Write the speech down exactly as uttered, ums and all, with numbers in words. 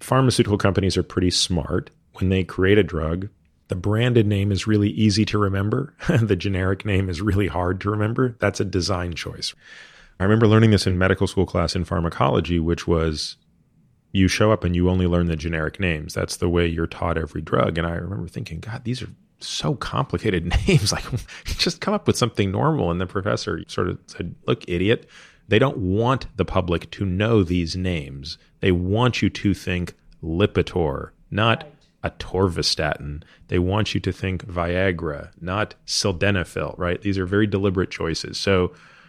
pharmaceutical companies are pretty smart. When they create a drug, the branded name is really easy to remember. The generic name is really hard to remember. That's a design choice. I remember learning this in medical school class in pharmacology, which was you show up and you only learn the generic names. That's the way you're taught every drug. And I remember thinking, God, these are so complicated names. Like, just come up with something normal. And the professor sort of said, look, idiot, they don't want the public to know these names. They want you to think Lipitor, not atorvastatin. They want you to think Viagra, not sildenafil, right? These are very deliberate choices. So